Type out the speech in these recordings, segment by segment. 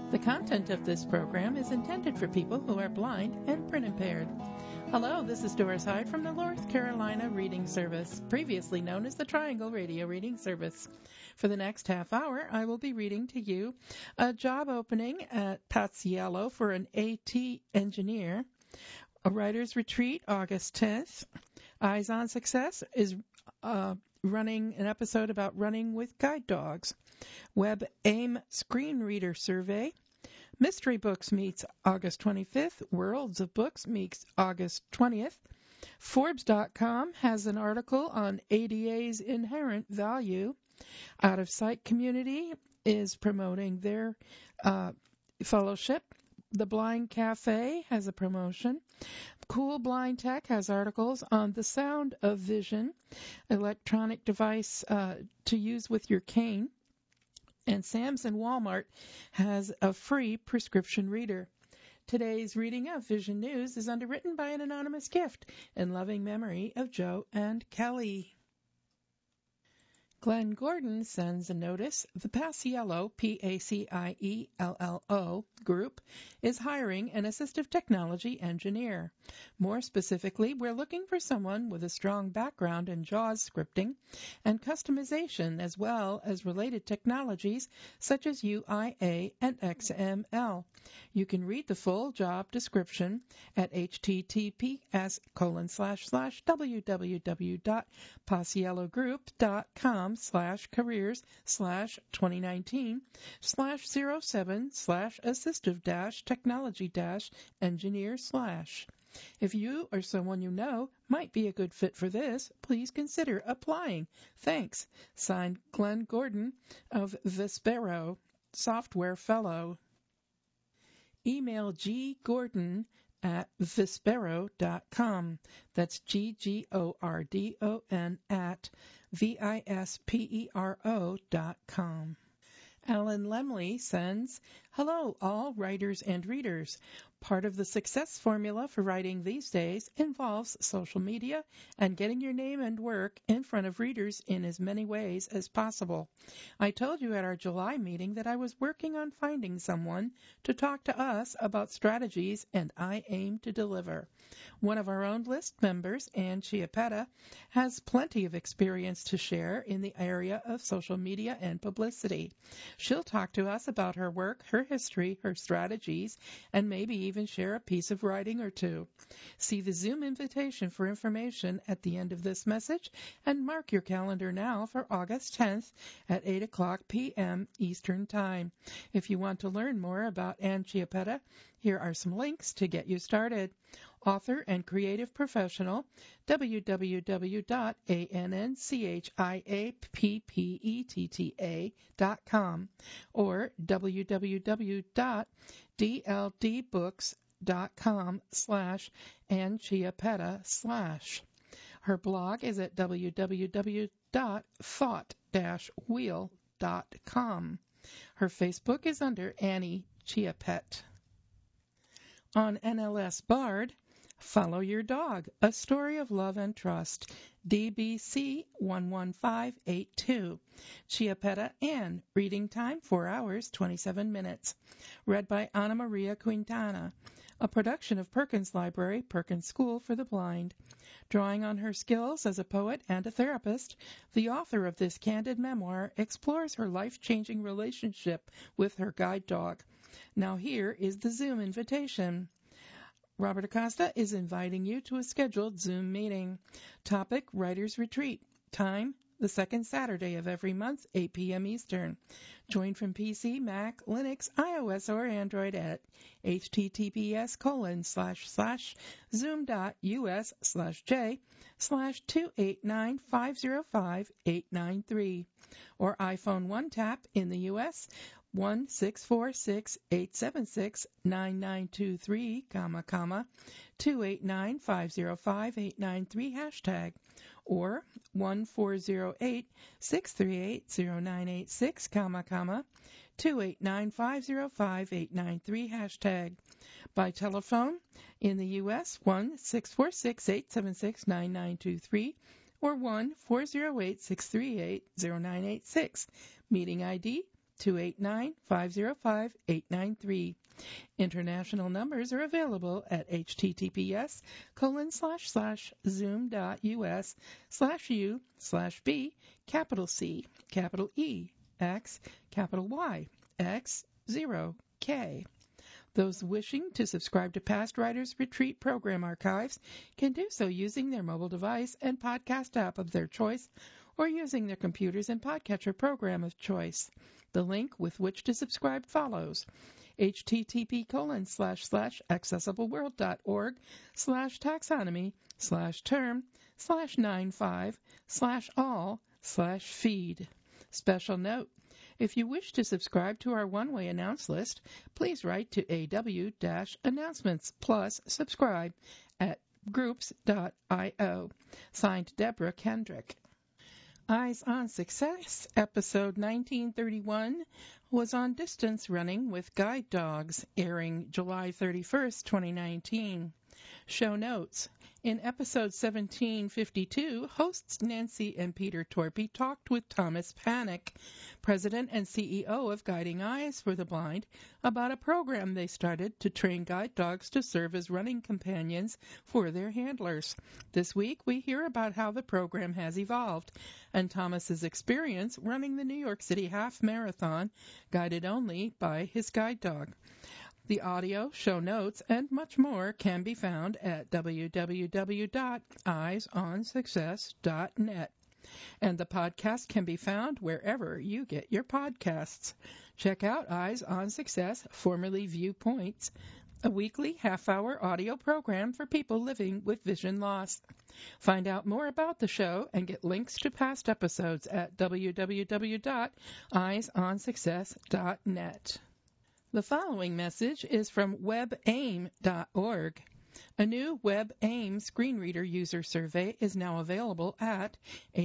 The content of this program is intended for people who are blind and print impaired. Hello, this is Doris Hyde from the North Carolina Reading Service, previously known as the Triangle Radio Reading Service. For the next half hour, I will be reading to you a job opening at Paciello for an AT engineer, a writer's retreat August 10th. Eyes on Success is running an episode about running with guide dogs. Web AIM Screen Reader Survey. Mystery Books meets August 25th. Worlds of Books meets August 20th. Forbes.com has an article on ADA's inherent value. Out of Sight Community is promoting their fellowship. The Blind Cafe has a promotion. Cool Blind Tech has articles on the sound of vision, electronic device to use with your cane. And Sam's and Walmart has a free prescription reader. Today's reading of Vision News is underwritten by an anonymous gift in loving memory of Joe and Kelly. Glenn Gordon sends a notice. The Paciello, P-A-C-I-E-L-L-O, group is hiring an assistive technology engineer. More specifically, we're looking for someone with a strong background in JAWS scripting and customization, as well as related technologies such as UIA and XML. You can read the full job description at https://www.paciellogroup.com/careers/2019/assistive-technology-engineer/. If you or someone you know might be a good fit for this, please consider applying. Thanks. Signed, Glenn Gordon of Vispero, Software Fellow. Email ggordon@vispero.com. That's Ggordon at vispero.com. Alan Lemley sends, hello, all writers and readers. Part of the success formula for writing these days involves social media and getting your name and work in front of readers in as many ways as possible. I told you at our July meeting that I was working on finding someone to talk to us about strategies, and I aim to deliver. One of our own list members, Ann Chiappetta, has plenty of experience to share in the area of social media and publicity. She'll talk to us about her work, her history, her strategies, and maybe even share a piece of writing or two. See the Zoom invitation for information at the end of this message, and mark your calendar now for August 10th at 8 o'clock p.m. Eastern Time. If you want to learn more about Ann Chiappetta, here are some links to get you started. Author and creative professional, www.annchiappetta.com or www.dldbooks.com/annchiappetta/. Her blog is at www.thought-wheel.com. Her Facebook is under Annie Chiappett. On NLS Bard, Follow Your Dog, A Story of Love and Trust, DBC 11582. Chiappetta Ann, reading time 4 hours, 27 minutes. Read by Ana Maria Quintana. A production of Perkins Library, Perkins School for the Blind. Drawing on her skills as a poet and a therapist, the author of this candid memoir explores her life-changing relationship with her guide dog. Now here is the Zoom invitation. Robert Acosta is inviting you to a scheduled Zoom meeting. Topic, Writer's Retreat. Time, the second Saturday of every month, 8 p.m. Eastern. Join from PC, Mac, Linux, iOS, or Android at https://zoom.us/j/289505893 or iPhone 1 tap in the U.S. 1-646-876-9923, 289505893 hashtag, or 1-408-638-0986, 289505893 hashtag. By telephone in the U.S., 1-646-876-9923 or 1-408-638-0986. Meeting ID 289-505-893. International numbers are available at https://zoom.us/u/b C E X Y X0K. Those wishing to subscribe to past Writers Retreat program archives can do so using their mobile device and podcast app of their choice, or using their computers and podcatcher program of choice. The link with which to subscribe follows: http://accessibleworld.org/taxonomy/term/95/all/feed. Special note: if you wish to subscribe to our one-way announce list, please write to AW-announcements plus subscribe at groups.io. Signed, Deborah Kendrick. Eyes on Success, episode 1931, was on distance running with guide dogs, airing July 31st, 2019. Show notes. In episode 1752, hosts Nancy and Peter Torpy talked with Thomas Panic, president and CEO of Guiding Eyes for the Blind, about a program they started to train guide dogs to serve as running companions for their handlers. This week, we hear about how the program has evolved and Thomas's experience running the New York City Half Marathon, guided only by his guide dog. The audio, show notes, and much more can be found at www.eyesonsuccess.net. And the podcast can be found wherever you get your podcasts. Check out Eyes on Success, formerly Viewpoints, a weekly half-hour audio program for people living with vision loss. Find out more about the show and get links to past episodes at www.eyesonsuccess.net. The following message is from WebAIM.org. A new WebAIM screen reader user survey is now available at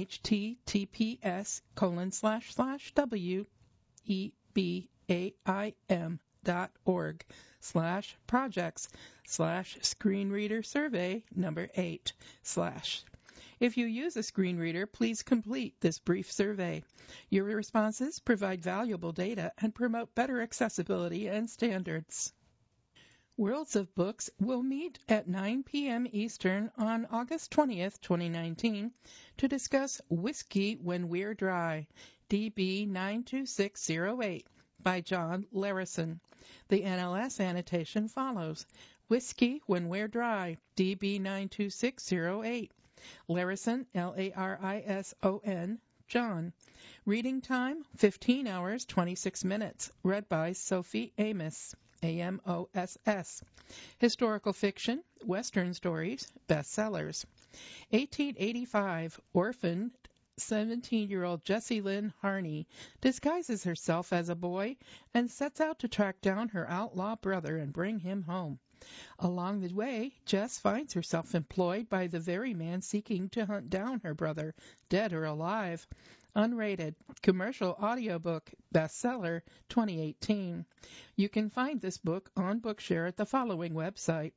https://webaim.org/projects/screen-reader-survey-8/. If you use a screen reader, please complete this brief survey. Your responses provide valuable data and promote better accessibility and standards. Worlds of Books will meet at 9 p.m. Eastern on August 20th, 2019, to discuss Whiskey When We're Dry, DB 92608, by John Larison. The NLS annotation follows: Whiskey When We're Dry, DB 92608. Larison, Larison, John. Reading time, 15 hours, 26 minutes. Read by Sophie Amos, Amoss. Historical fiction, Western stories, bestsellers. 1885, orphaned 17-year-old Jessie Lynn Harney disguises herself as a boy and sets out to track down her outlaw brother and bring him home. Along the way, Jess finds herself employed by the very man seeking to hunt down her brother, dead or alive. Unrated, commercial audiobook, bestseller, 2018. You can find this book on Bookshare at the following website: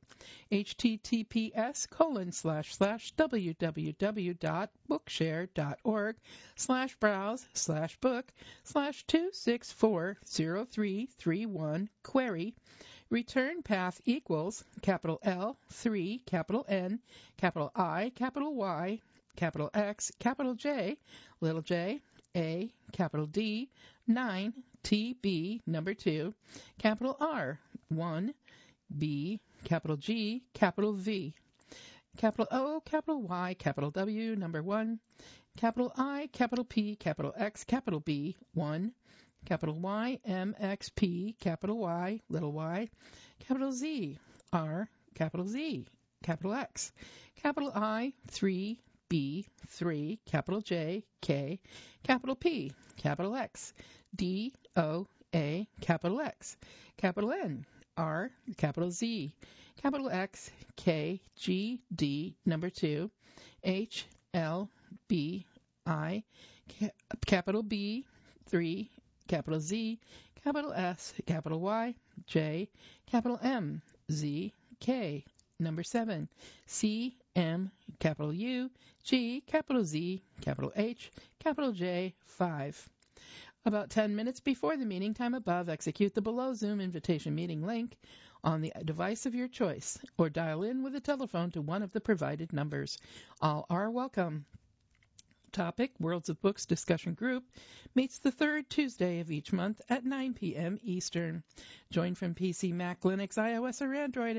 https://www.bookshare.org/browse/book/2640331 query. Return path equals capital L, 3, capital N, capital I, capital Y, capital X, capital J, little j, A, capital D, 9, TB, number 2, capital R, 1, B, capital G, capital V, capital O, capital Y, capital W, number 1, capital I, capital P, capital X, capital B, 1, capital Y, M, X, P, capital Y, little y, capital Z, R, capital Z, capital X, capital I, 3, B, 3, capital J, K, capital P, capital X, D, O, A, capital X, capital N, R, capital Z, capital X, K, G, D, number 2, H, L, B, I, capital B, 3, capital Z, capital S, capital Y, J, capital M, Z, K, number 7, C, M, capital U, G, capital Z, capital H, capital J, 5. About 10 minutes before the meeting time above, execute the below Zoom invitation meeting link on the device of your choice or dial in with a telephone to one of the provided numbers. All are welcome. Topic, Worlds of Books Discussion Group, meets the third Tuesday of each month at 9 p.m. Eastern. Join from PC, Mac, Linux, iOS, or Android at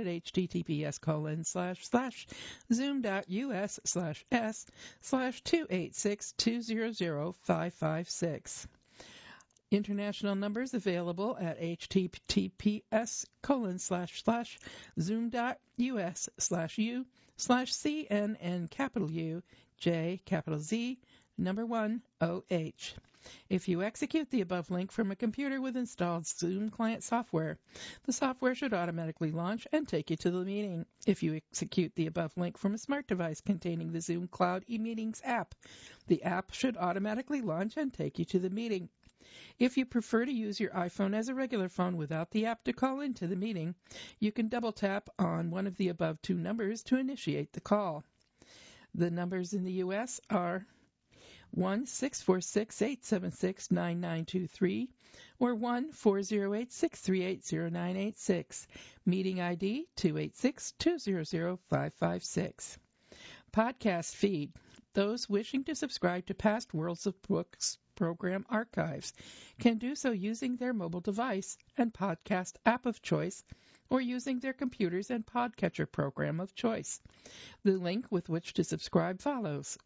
https://zoom.us/s/286200556. International numbers available at https://zoom.us/u/CNN capital U J capital Z number 1 OH. If you execute the above link from a computer with installed Zoom client software, the software should automatically launch and take you to the meeting. If you execute the above link from a smart device containing the Zoom Cloud eMeetings app, the app should automatically launch and take you to the meeting. If you prefer to use your iPhone as a regular phone without the app to call into the meeting, you can double tap on one of the above two numbers to initiate the call. The numbers in the U.S. are 1-646-876-9923 or 1-408-638-0986. Meeting ID 286-200-556. Podcast feed. Those wishing to subscribe to past Worlds of Books program archives can do so using their mobile device and podcast app of choice or using their computers and podcatcher program of choice. The link with which to subscribe follows: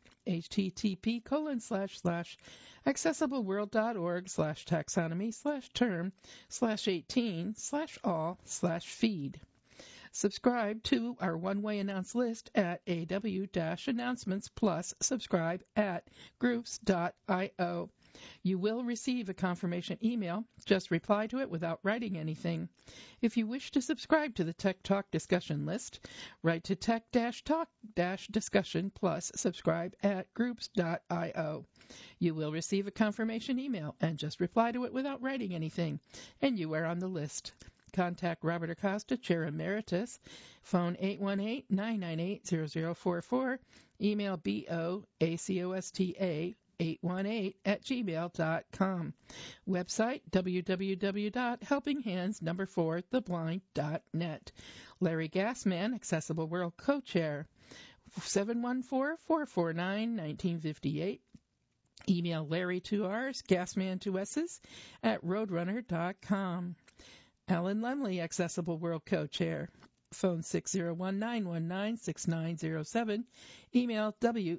http://accessibleworld.org/taxonomy/term/18/all/feed. Subscribe to our one-way announce list at aw-announcements plus subscribe at groups.io. You will receive a confirmation email. Just reply to it without writing anything. If you wish to subscribe to the Tech Talk discussion list, write to tech-talk-discussion plus subscribe at groups.io. You will receive a confirmation email and just reply to it without writing anything, and you are on the list. Contact Robert Acosta, Chair Emeritus. Phone 818-998-0044. Email boacosta818@gmail.com. Website www.helpinghands4theblind.net. Larry Gassman, Accessible World Co-Chair. 714-449-1958. Email Larry 2Rs, Gassman 2S's @roadrunner.com. Alan Lemley, Accessible World Co-Chair. Phone 601-919-6907. Email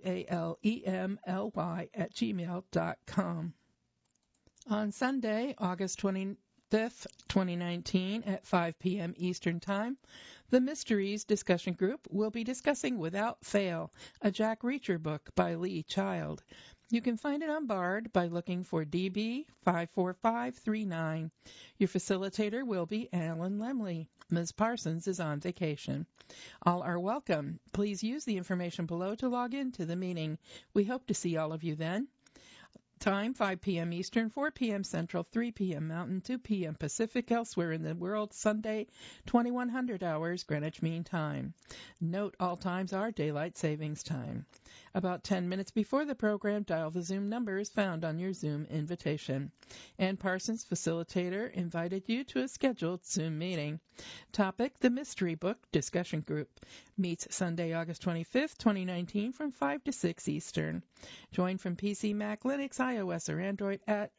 walemly@gmail.com. On Sunday, August 25th, 2019, at 5 p.m. Eastern Time, the Mysteries Discussion Group will be discussing Without Fail, a Jack Reacher book by Lee Child. You can find it on Bard by looking for DB 54539. Your facilitator will be Alan Lemley. Ms. Parsons is on vacation. All are welcome. Please use the information below to log in to the meeting. We hope to see all of you then. Time, 5 p.m. Eastern, 4 p.m. Central, 3 p.m. Mountain, 2 p.m. Pacific. Elsewhere in the world, Sunday, 2100 hours, Greenwich Mean Time. Note, all times are Daylight Savings Time. About 10 minutes before the program, dial the Zoom numbers found on your Zoom invitation. Ann Parsons, facilitator, invited you to a scheduled Zoom meeting. Topic, the Mystery Book Discussion Group. Meets Sunday, August 25th, 2019, from 5 to 6 Eastern. Join from PC, Mac, Linux, iOS, or Android at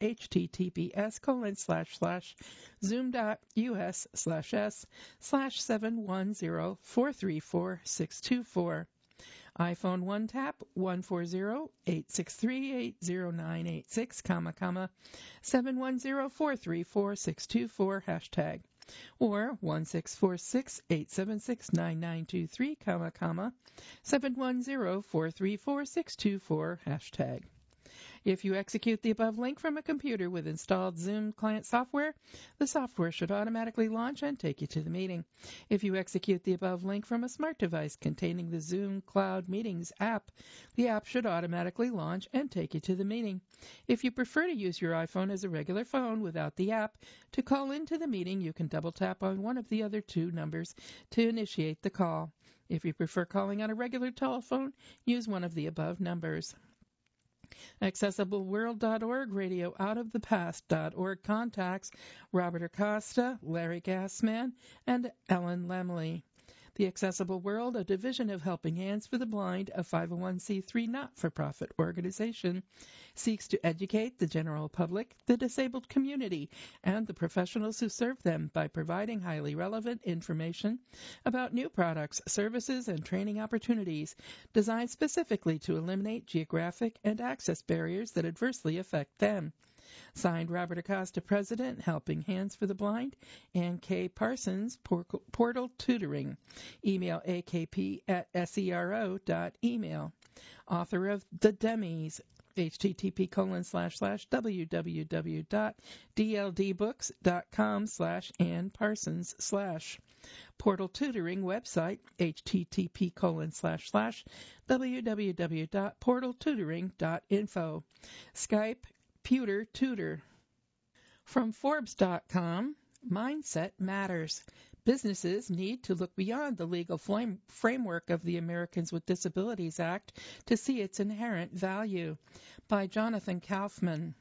https://zoom.us/s/710434624. iPhone 1 tap 140-863-80986, 710-434-624 hashtag, or 1-646-876-9923, 710-434-624 hashtag. If you execute the above link from a computer with installed Zoom client software, the software should automatically launch and take you to the meeting. If you execute the above link from a smart device containing the Zoom Cloud Meetings app, the app should automatically launch and take you to the meeting. If you prefer to use your iPhone as a regular phone without the app to call into the meeting, you can double tap on one of the other two numbers to initiate the call. If you prefer calling on a regular telephone, use one of the above numbers. AccessibleWorld.org, RadioOutOfThePast.org contacts Robert Acosta, Larry Gassman, and Ellen Lemley. The Accessible World, a division of Helping Hands for the Blind, a 501c3 not-for-profit organization, seeks to educate the general public, the disabled community, and the professionals who serve them by providing highly relevant information about new products, services, and training opportunities designed specifically to eliminate geographic and access barriers that adversely affect them. Signed, Robert Acosta, President, Helping Hands for the Blind, Ann K. Parsons, Portal Tutoring. Email akp@sero.email. Author of The Demis, http://www.dldbooks.com/Ann Parsons/. Portal Tutoring website, http://www.portaltutoring.info. Skype, Pewter Tutor. From Forbes.com, Mindset Matters. Businesses need to look beyond the legal framework of the Americans with Disabilities Act to see its inherent value. By Jonathan Kaufman.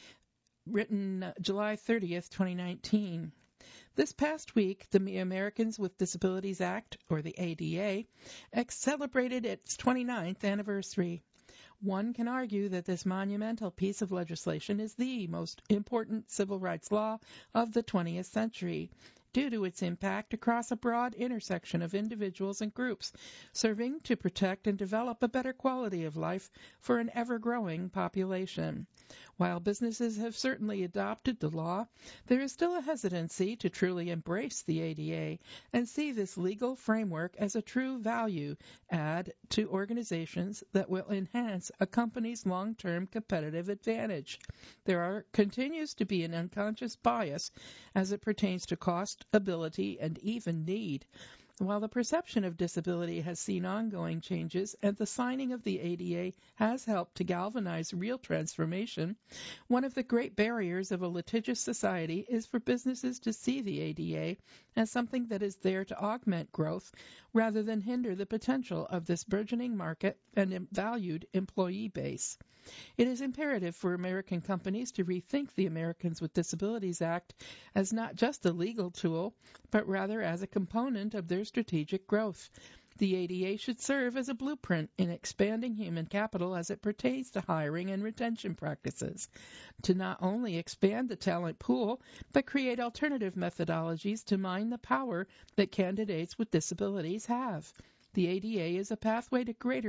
Written July 30th, 2019. This past week, the Americans with Disabilities Act, or the ADA, celebrated its 29th anniversary. One can argue that this monumental piece of legislation is the most important civil rights law of the 20th century, due to its impact across a broad intersection of individuals and groups, serving to protect and develop a better quality of life for an ever-growing population. While businesses have certainly adopted the law, there is still a hesitancy to truly embrace the ADA and see this legal framework as a true value add to organizations that will enhance a company's long-term competitive advantage. There continues to be an unconscious bias as it pertains to cost, ability, and even need. While the perception of disability has seen ongoing changes and the signing of the ADA has helped to galvanize real transformation, one of the great barriers of a litigious society is for businesses to see the ADA as something that is there to augment growth rather than hinder the potential of this burgeoning market and valued employee base. It is imperative for American companies to rethink the Americans with Disabilities Act as not just a legal tool, but rather as a component of their strategic growth. The ADA should serve as a blueprint in expanding human capital as it pertains to hiring and retention practices, to not only expand the talent pool, but create alternative methodologies to mine the power that candidates with disabilities have. The ADA is a pathway to greater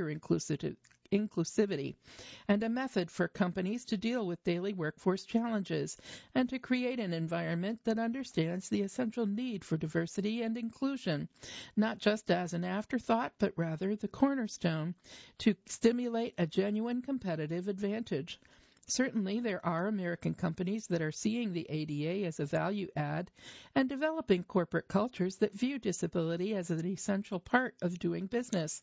inclusivity and a method for companies to deal with daily workforce challenges and to create an environment that understands the essential need for diversity and inclusion, not just as an afterthought, but rather the cornerstone to stimulate a genuine competitive advantage. Certainly, there are American companies that are seeing the ADA as a value add and developing corporate cultures that view disability as an essential part of doing business.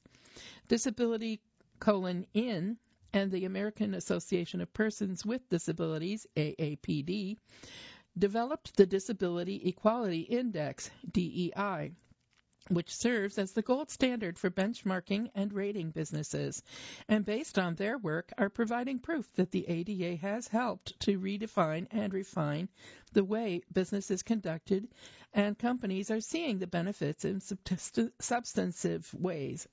Disability:(in) and the American Association of Persons with Disabilities, AAPD, developed the Disability Equality Index, DEI, which serves as the gold standard for benchmarking and rating businesses, and based on their work are providing proof that the ADA has helped to redefine and refine the way business is conducted, and companies are seeing the benefits in substantive ways.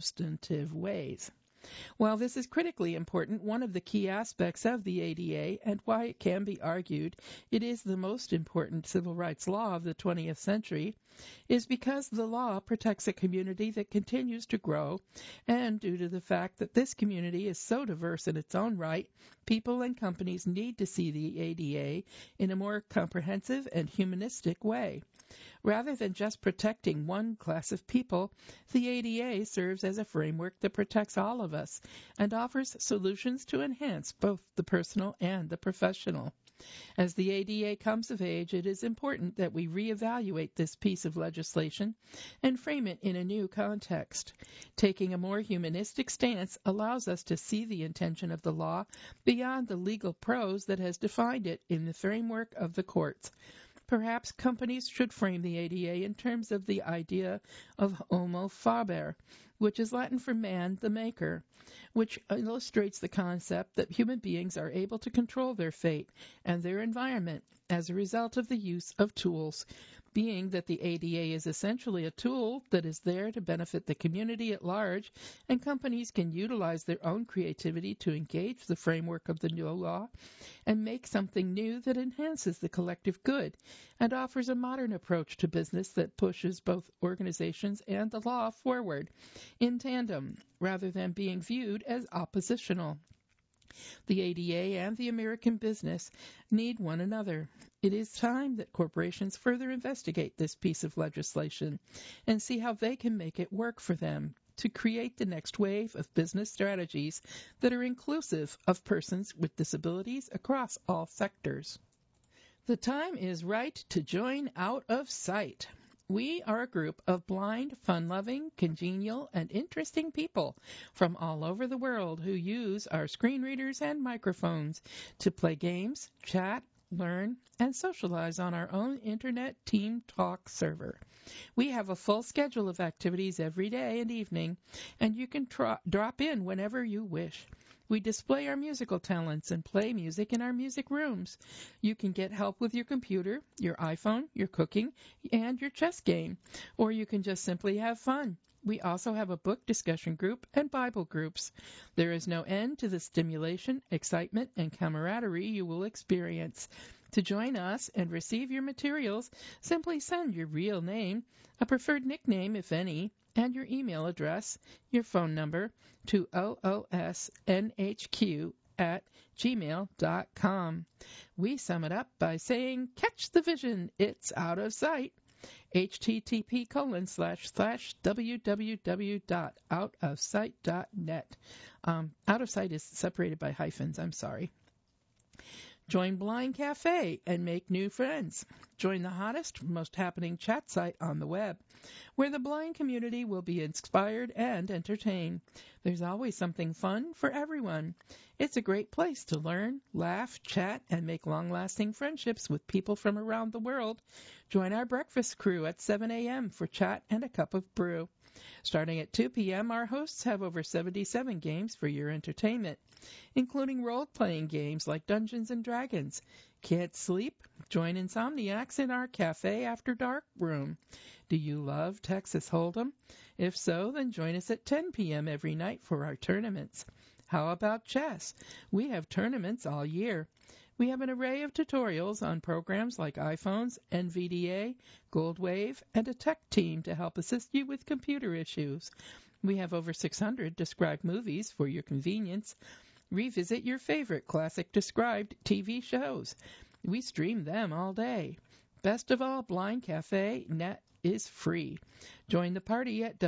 While this is critically important, one of the key aspects of the ADA and why it can be argued it is the most important civil rights law of the 20th century is because the law protects a community that continues to grow, and due to the fact that this community is so diverse in its own right, people and companies need to see the ADA in a more comprehensive and humanistic way. Rather than just protecting one class of people, the ADA serves as a framework that protects all of us and offers solutions to enhance both the personal and the professional. As the ADA comes of age, it is important that we reevaluate this piece of legislation and frame it in a new context. Taking a more humanistic stance allows us to see the intention of the law beyond the legal prose that has defined it in the framework of the courts. Perhaps companies should frame the ADA in terms of the idea of homo faber, which is Latin for man, the maker, which illustrates the concept that human beings are able to control their fate and their environment as a result of the use of tools, being that the ADA is essentially a tool that is there to benefit the community at large, and companies can utilize their own creativity to engage the framework of the new law and make something new that enhances the collective good and offers a modern approach to business that pushes both organizations and the law forward in tandem rather than being viewed as oppositional. The ADA and the American business need one another. It is time that corporations further investigate this piece of legislation and see how they can make it work for them to create the next wave of business strategies that are inclusive of persons with disabilities across all sectors. The time is right to join Out of Sight. We are a group of blind, fun-loving, congenial, and interesting people from all over the world who use our screen readers and microphones to play games, chat, learn, and socialize on our own Internet Team Talk server. We have a full schedule of activities every day and evening, and you can drop in whenever you wish. We display our musical talents and play music in our music rooms. You can get help with your computer, your iPhone, your cooking, and your chess game, or you can just simply have fun. We also have a book discussion group and Bible groups. There is no end to the stimulation, excitement, and camaraderie you will experience. To join us and receive your materials, simply send your real name, a preferred nickname if any, and your email address, your phone number, to oosnhq@gmail.com. We sum it up by saying, catch the vision, it's out of sight. http://www.outofsight.net. Out of sight is separated by hyphens, I'm sorry. Join Blind Cafe and make new friends. Join the hottest, most happening chat site on the web, where the blind community will be inspired and entertained. There's always something fun for everyone. It's a great place to learn, laugh, chat, and make long-lasting friendships with people from around the world. Join our breakfast crew at 7 a.m. for chat and a cup of brew. Starting at 2 p.m., our hosts have over 77 games for your entertainment, including role-playing games like Dungeons & Dragons. Can't sleep? Join Insomniacs in our Cafe After Dark room. Do you love Texas Hold'em? If so, then join us at 10 p.m. every night for our tournaments. How about chess? We have tournaments all year. We have an array of tutorials on programs like iPhones, NVDA, Goldwave, and a tech team to help assist you with computer issues. We have over 600 described movies for your convenience. Revisit your favorite classic described TV shows. We stream them all day. Best of all, Blind Cafe Net is free. Join the party at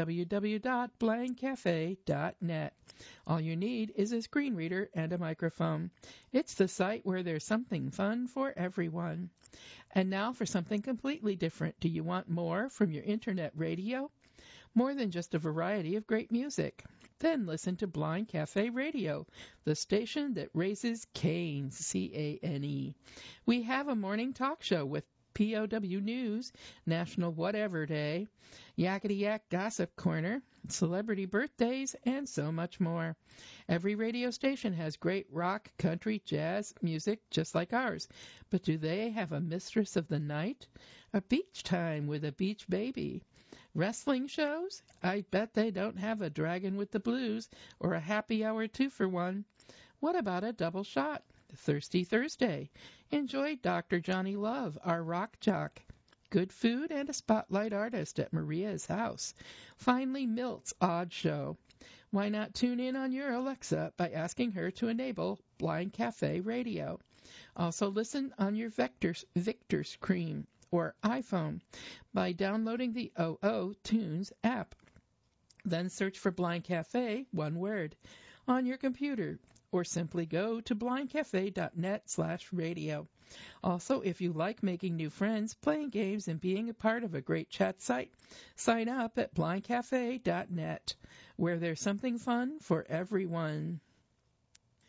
www.blindcafe.net. All you need is a screen reader and a microphone. It's the site where there's something fun for everyone. And now for something completely different. Do you want more from your Internet radio? More than just a variety of great music. Then listen to Blind Cafe Radio, the station that raises canes, C-A-N-E. We have a morning talk show with POW News, National Whatever Day, Yakety Yak Gossip Corner, celebrity birthdays, and so much more. Every radio station has great rock, country, jazz music just like ours. But do they have a mistress of the night? A beach time with a beach baby? Wrestling shows? I bet they don't have a Dragon with the Blues or a Happy Hour 2-for-1. What about a double shot? Thirsty Thursday. Enjoy Dr. Johnny Love, our rock jock. Good food and a spotlight artist at Maria's house. Finally, Milt's Odd Show. Why not tune in on your Alexa by asking her to enable Blind Cafe Radio? Also listen on your Victor screen or iPhone by downloading the OO Tunes app. Then search for Blind Cafe, one word, on your computer, or simply go to blindcafe.net/radio. Also, if you like making new friends, playing games, and being a part of a great chat site, sign up at blindcafe.net, where there's something fun for everyone.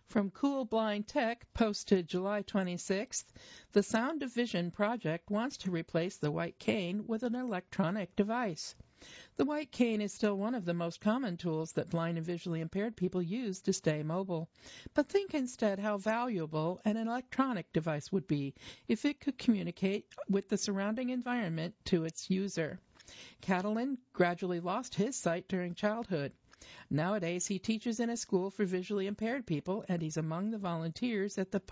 From Cool Blind Tech, posted July 26th, the Sound of Vision project wants to replace the white cane with an electronic device. The white cane is still one of the most common tools that blind and visually impaired people use to stay mobile. But think instead how valuable an electronic device would be if it could communicate with the surrounding environment to its user. Catalin gradually lost his sight during childhood. Nowadays, he teaches in a school for visually impaired people, and he's among the volunteers at the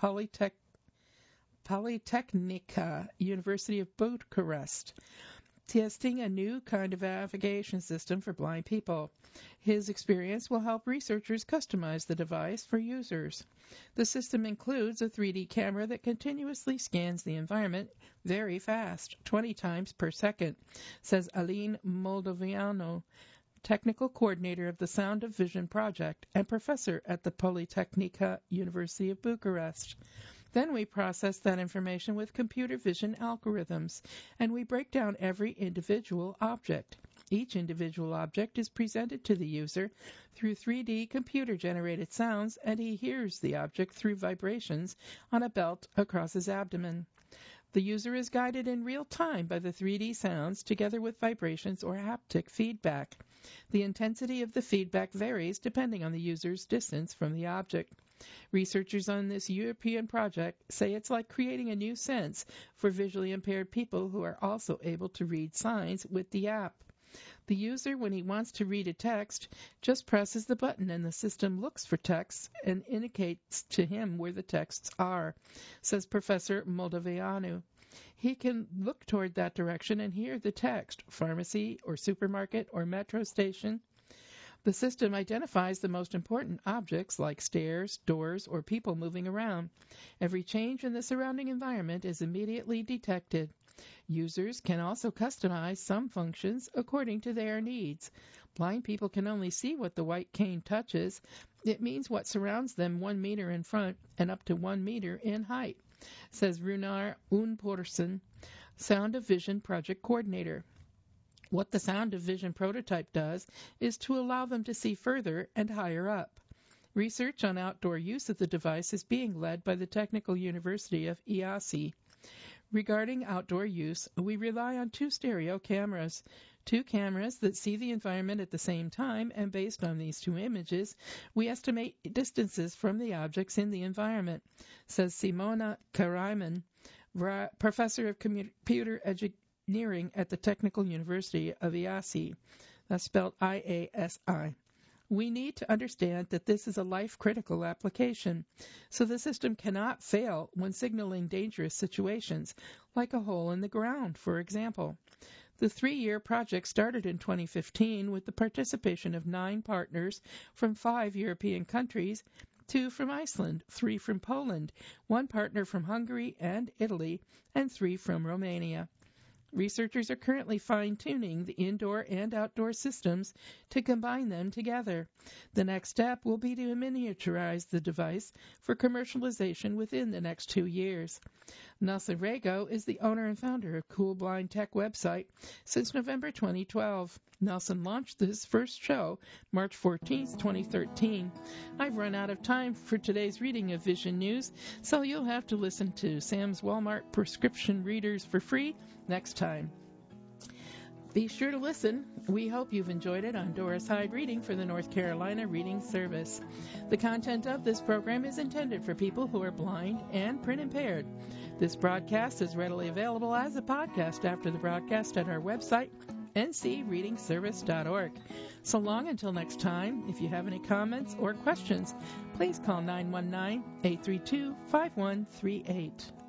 Polytechnica University of Bucharest, testing a new kind of navigation system for blind people. His experience will help researchers customize the device for users. The system includes a 3D camera that continuously scans the environment very fast, 20 times per second, says Aline Moldovianu, technical coordinator of the Sound of Vision project and professor at the Polytechnica University of Bucharest. Then we process that information with computer vision algorithms, and we break down every individual object. Each individual object is presented to the user through 3D computer-generated sounds, and he hears the object through vibrations on a belt across his abdomen. The user is guided in real time by the 3D sounds together with vibrations or haptic feedback. The intensity of the feedback varies depending on the user's distance from the object. Researchers on this European project say it's like creating a new sense for visually impaired people who are also able to read signs with the app. The user, when he wants to read a text, just presses the button and the system looks for texts and indicates to him where the texts are, says Professor Moldovianu. He can look toward that direction and hear the text, pharmacy or supermarket or metro station. The system identifies the most important objects like stairs, doors, or people moving around. Every change in the surrounding environment is immediately detected. Users can also customize some functions according to their needs. Blind people can only see what the white cane touches. It means what surrounds them 1 meter in front and up to 1 meter in height, says Runar Unporsen, Sound of Vision project coordinator. What the Sound of Vision prototype does is to allow them to see further and higher up. Research on outdoor use of the device is being led by the Technical University of IASI. Regarding outdoor use, we rely on 2 stereo cameras. 2 cameras that see the environment at the same time, and based on these 2 images, we estimate distances from the objects in the environment, says Simona Karaiman, professor of computer engineering at the Technical University of IASI. That's spelled IASI. We need to understand that this is a life-critical application, so the system cannot fail when signaling dangerous situations, like a hole in the ground, for example. The 3-year project started in 2015 with the participation of 9 partners from 5 European countries, 2 from Iceland, 3 from Poland, 1 partner from Hungary and Italy, and 3 from Romania. Researchers are currently fine-tuning the indoor and outdoor systems to combine them together. The next step will be to miniaturize the device for commercialization within the next 2 years. Nelson Rego is the owner and founder of Cool Blind Tech website since November 2012. Nelson launched his first show March 14, 2013. I've run out of time for today's reading of Vision News, so you'll have to listen to Sam's Walmart prescription readers for free next time. Be sure to listen. We hope you've enjoyed it on Doris Hyde Reading for the North Carolina Reading Service. The content of this program is intended for people who are blind and print impaired. This broadcast is readily available as a podcast after the broadcast at our website, ncreadingservice.org. So long until next time, if you have any comments or questions, please call 919-832-5138.